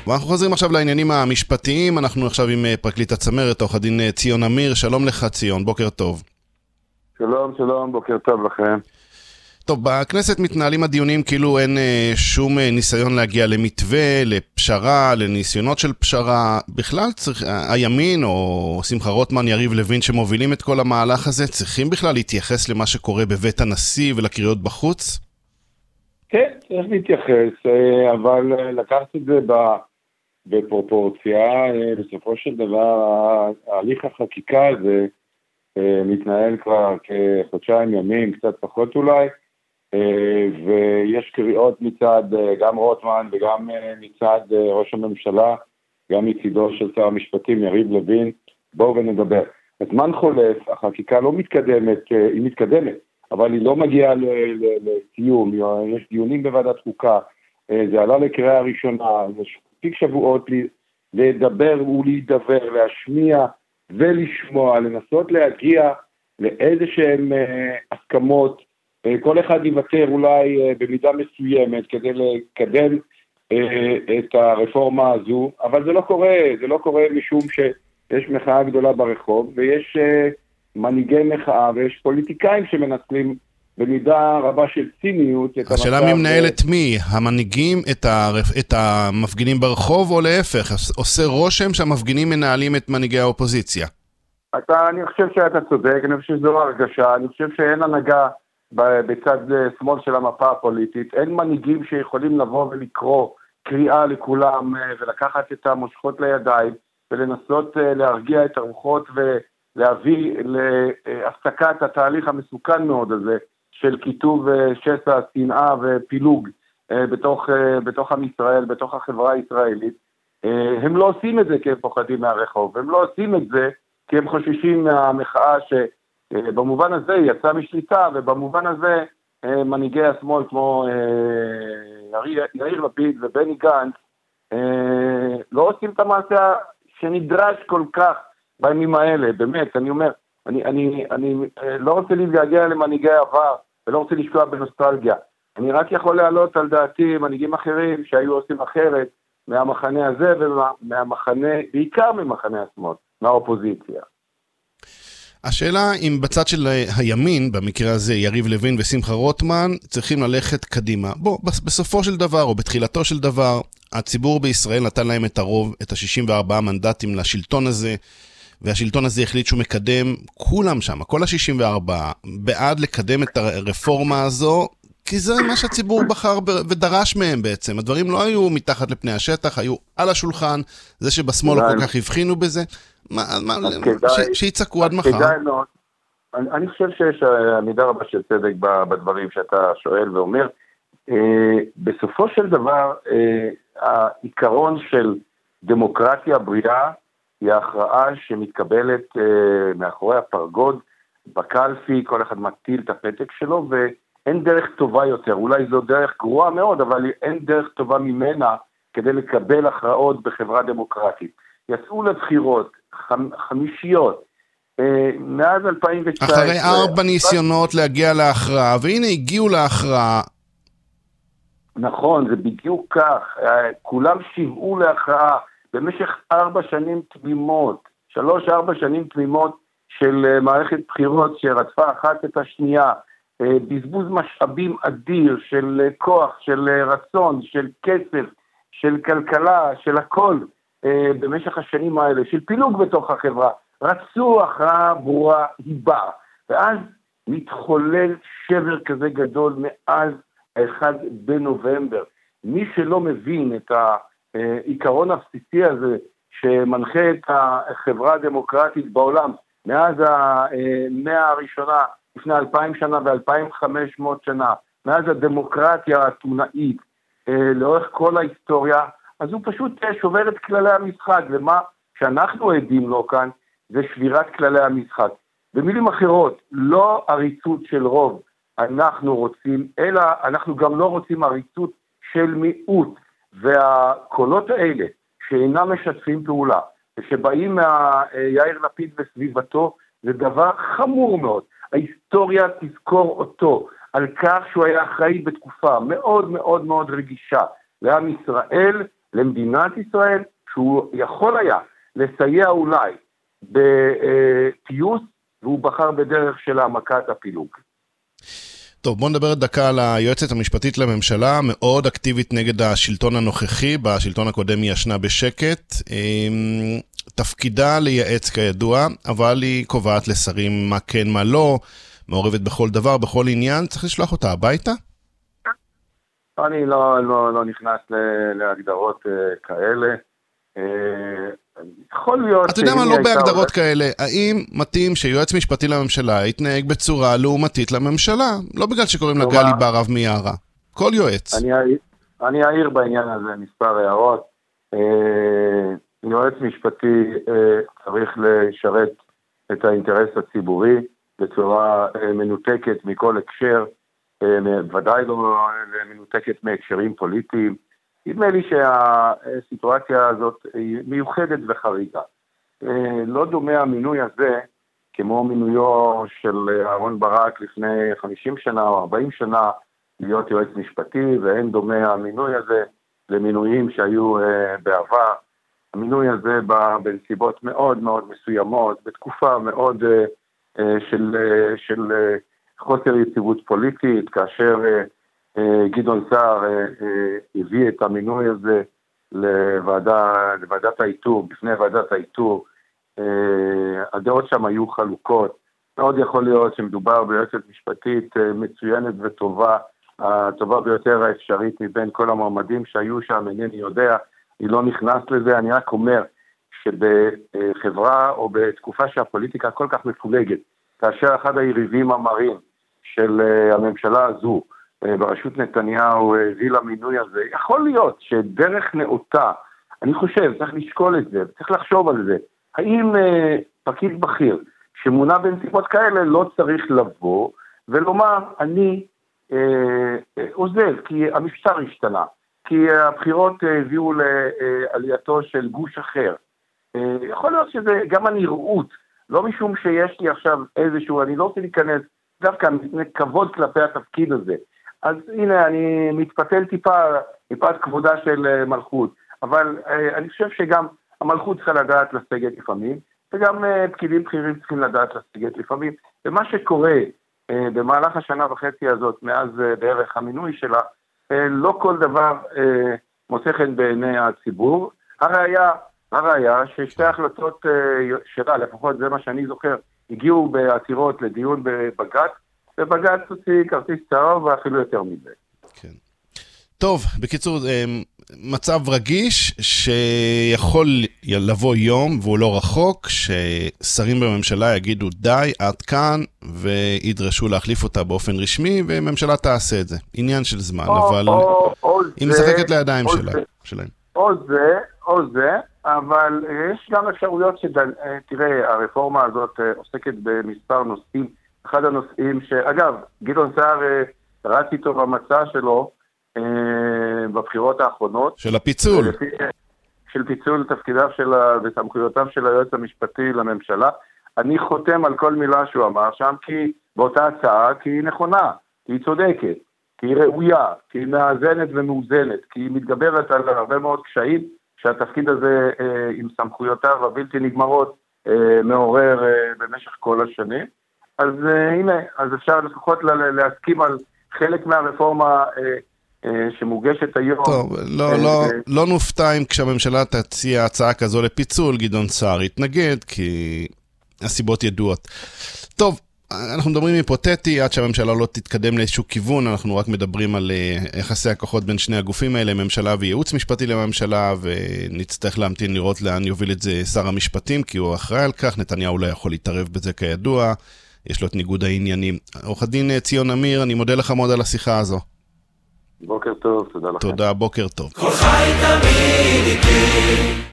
ואנחנו חוזרים עכשיו לעניינים המשפטיים. אנחנו עכשיו עם פרקליט הצמרת, עורך הדין ציון אמיר. שלום לך ציון, בוקר טוב. שלום, בוקר טוב לכם. טוב, בכנסת מתנהלים הדיונים כאילו אין שום ניסיון להגיע למתווה, לפשרה, לניסיונות של פשרה. בכלל צריך, הימין או שמחה רוטמן, יריב לוין שמובילים את כל המהלך הזה, צריכים בכלל להתייחס למה שקורה בבית הנשיא ולקריאות בחוץ? כן, צריך להתייחס, אבל לקחת את זה בפרופורציה. בסופו של דבר, הליך החקיקה הזה מתנהל כבר כחודשיים ימים, קצת פחות אולי, ויש קריאות מצד גם רוטמן וגם מצד ראש הממשלה, גם מצידו של שר המשפטים יריב לוין, בואו ונדבר. הזמן חולף, החקיקה לא מתקדמת, היא מתקדמת, אבל היא לא מגיעה לסיום. יש דיונים בוועדת חוקה, זה עלה לקריאה ראשונה, יש מספיק שבועות לדבר ולהידבר, להשמיע ולשמוע, לנסות להגיע לאיזה שהן הסכמות. כל אחד יוותר אולי במידה מסוימת כדי לקדם את הרפורמה הזו, אבל זה לא קורה משום שיש מחאה גדולה ברחוב, ויש מנהיגי מחאה, ויש פוליטיקאים שמנצלים במידה רבה של ציניות את השאלה מי מנהל את מי? המנהיגים את המפגינים ברחוב, או להפך? עושה רושם שהמפגינים מנהלים את מנהיגי האופוזיציה. אני חושב שאתה צודק, אני חושב שזו הרגשה, אני חושב שאין הנהגה בצד שמאל של המפה הפוליטית, אין מנהיגים שיכולים לבוא ולקרוא קריאה לכולם ולקחת את המושכות לידיים ולנסות להרגיע את הרוחות ולהביא להפסקת התהליך המסוכן מאוד הזה של כיתוב שסע, שנאה ופילוג בתוך עם ישראל, בתוך החברה הישראלית. הם לא עושים את זה כי הם פוחדים מהרחוב, הם לא עושים את זה כי הם חוששים מהמחאה שבמובן הזה יצא משליטה, ובמובן הזה מנהיגי השמאל כמו יאיר לפיד ובני גנץ לא עושים את המעשה שנדרש כל כך בימים האלה. באמת, אני אומר, אני לא רוצה להתגעגע למנהיגי העבר ולא רוצה לשקוע בנוסטלגיה. אני רק יכול להעלות על דעתי מנהיגים אחרים שהיו עושים אחרת מהמחנה הזה ומהמחנה, בעיקר ממחנה השמאל, מהאופוזיציה. השאלה אם בצד של הימין, במקרה הזה יריב לוין ושמחה רוטמן, צריכים ללכת קדימה. בסופו של דבר או בתחילתו של דבר, הציבור בישראל נתן להם את הרוב, את ה-64 מנדטים לשלטון הזה, והשלטון הזה החליט שהוא מקדם, כולם שם, כל ה-64, בעד לקדם את הרפורמה הזו, כי זה מה שהציבור בחר ודרש מהם בעצם. הדברים לא היו מתחת לפני השטח, היו על השולחן, זה שבשמאל כל כך הבחינו בזה, שיצעקו עד מחר. אני חושב שיש מידה רבה של צדק בדברים שאתה שואל ואומר. בסופו של דבר, העיקרון של דמוקרטיה בריאה, היא ההכרעה שמתקבלת מאחורי הפרגוד, בקלפי, כל אחד מטיל את הפתק שלו, ואין דרך טובה יותר, אולי זו דרך גרועה מאוד, אבל אין דרך טובה ממנה כדי לקבל הכרעות בחברה דמוקרטית. יצאו לבחירות חמישיות, מאז 2019. אחרי 4 ניסיונות להגיע להכרעה, והנה הגיעו להכרעה. נכון, זה בדיוק כך, כולם שיוועו להכרעה, במשך 4 שנים תמימות, 3-4 שנים תמימות של מערכת בחירות שרדפה אחת את השנייה, בזבוז משאבים אדיר של כוח, של רצון, של כסף, של כלכלה, של הכל, במשך השנים האלה, של פילוג בתוך החברה, רצו הכרעה ברורה, היא באה, ואז מתחולל שבר כזה גדול מאז 1 בנובמבר. מי שלא מבין את העיקרון הבסיסי הזה שמנחה את החברה הדמוקרטית בעולם מאז המאה הראשונה, לפני 2000 שנה ו-2500 שנה, מאז הדמוקרטיה האתונאית, לאורך כל ההיסטוריה, אז הוא פשוט שובר את כללי המשחק, ומה שאנחנו עדים לו כאן זה שבירת כללי המשחק. במילים אחרות, לא עריצות של רוב אנחנו רוצים, אלא אנחנו גם לא רוצים עריצות של מיעוט, והקולות האלה שאינם משתפים פעולה, ושבאים מיאיר לפיד וסביבתו, זה דבר חמור מאוד. ההיסטוריה תזכור אותו על כך שהוא היה אחראי בתקופה מאוד מאוד מאוד רגישה לעם ישראל, למדינת ישראל, שהוא יכול היה לסייע אולי בפיוס, והוא בחר בדרך של העמקת הפילוג. טוב, בוא נדבר דקה על היועצת המשפטית לממשלה, מאוד אקטיבית נגד השלטון הנוכחי, בשלטון הקודם היא ישנה בשקט, תפקידה לייעץ כידוע, אבל היא קובעת לשרים מה כן מה לא, מעורבת בכל דבר, בכל עניין, צריך לשלוח אותה הביתה? אני לא נכנס להגדרות כאלה. יכול להיות... אתה יודע מה, לא בהגדרות כאלה. האם מתאים שיועץ משפטי לממשלה יתנהג בצורה לעומתית לממשלה? לא בגלל שקוראים לה גלי בהרב מיארה. כל יועץ. אני אעיר בעניין הזה מספר הערות. יועץ משפטי צריך לשרת את האינטרס הציבורי בצורה מנותקת מכל הקשר, ודאי לא מנותקת מהקשרים פוליטיים. נדמה לי שהסיטואציה הזאת היא מיוחדת וחריגה. לא דומה המינוי הזה כמו מינויו של אהרון ברק לפני 50 שנה או 40 שנה להיות יועץ משפטי, ואין דומה המינוי הזה למינויים שהיו בעבר. המינוי הזה בא בנסיבות מאוד מאוד מסוימות, בתקופה מאוד של חוסר יציבות פוליטית, כאשר גדעון סער הביא את המינוי הזה לוועדת האיתור, בפני ועדת האיתור. הדעות שם היו חלוקות. מאוד יכול להיות שמדובר ביועצת משפטית מצוינת וטובה, הטובה ביותר האפשרית מבין כל המועמדים שהיו שם, אינני יודע, אני לא נכנס לזה, אני רק אומר שבחברה או בתקופה שהפוליטיקה כל כך מפולגת, כאשר אחד היריבים המרים של הממשלה הזו, בראשות נתניהו הביא למינוי הזה, יכול להיות שדרך נאותה, אני חושב, צריך לשקול את זה, צריך לחשוב על זה, האם פקיד בכיר שמונה בנסיבות כאלה לא צריך לבוא ולומר, אני עוזב, כי המשטר השתנה, כי הבחירות הביאו לעלייתו של גוש אחר. יכול להיות שזה גם הנראות, לא משום שיש לי עכשיו איזשהו, אני לא רוצה להיכנס דווקא מפני כבוד כלפי התפקיד הזה. אז הנה, אני מתפתל טיפה, מפאת כבודה של מלכות, אבל אני חושב שגם המלכות צריכה לדעת לסגת לפעמים, וגם פקידים בכירים צריכים לדעת לסגת לפעמים, ומה שקורה במהלך השנה וחצי הזאת, מאז בערך המינוי שלה, לא כל דבר מוצא חן בעיני הציבור. הראיה ששתי החלטות שלה, לפחות זה מה שאני זוכר, הגיעו בעתירות לדיון בבג"ץ, ובג"ץ הוציא כרטיס צהוב ואפילו יותר מזה. כן. טוב, בקיצור, מצב רגיש שיכול לבוא יום, והוא לא רחוק, ששרים בממשלה יגידו די, עד כאן, וידרשו להחליף אותה באופן רשמי, וממשלה תעשה את זה. עניין של זמן, אבל היא משחקת לידיים שלהם. או זה, אבל יש גם אפשרויות תראה, הרפורמה הזאת עוסקת במספר נושאים. אחד הנושאים אגב, גדעון סער רץ איתו במצע שלו, בבחירות האחרונות. של הפיצול. של פיצול תפקידיו וסמכויותיו של היועץ המשפטי לממשלה. אני חותם על כל מילה שהוא אמר שם, כי באותה הצעה, כי היא נכונה, כי היא צודקת, כי היא ראויה, כי היא מאזנת ומאוזנת, כי היא מתגברת על הרבה מאוד קשיים, שהתפקיד הזה עם סמכויותיו הבלתי נגמרות מעורר במשך כל השנים. אז הנה, אז אפשר לפחות להסכים על חלק מהרפורמה שמוגשת היום. טוב, לא נופתע אם כשהממשלה תציע הצעה כזו לפיצול, גדעון סער יתנגד, כי הסיבות ידועות. טוב, אנחנו מדברים היפותטי, עד שהממשלה לא תתקדם לאיזשהו כיוון, אנחנו רק מדברים על יחסי הכוחות בין שני הגופים האלה, ממשלה וייעוץ משפטי לממשלה, ונצטרך להמתין לראות לאן יוביל את זה שר המשפטים, כי הוא אחראי על כך, נתניהו לא יכול להתערב בזה כידוע, יש לו את ניגוד העניינים. עורך הדין ציון אמיר, אני מודה לך מאוד על השיחה הזו. בוקר טוב, תודה לכם. תודה, בוקר טוב. כל חי תמיד איתי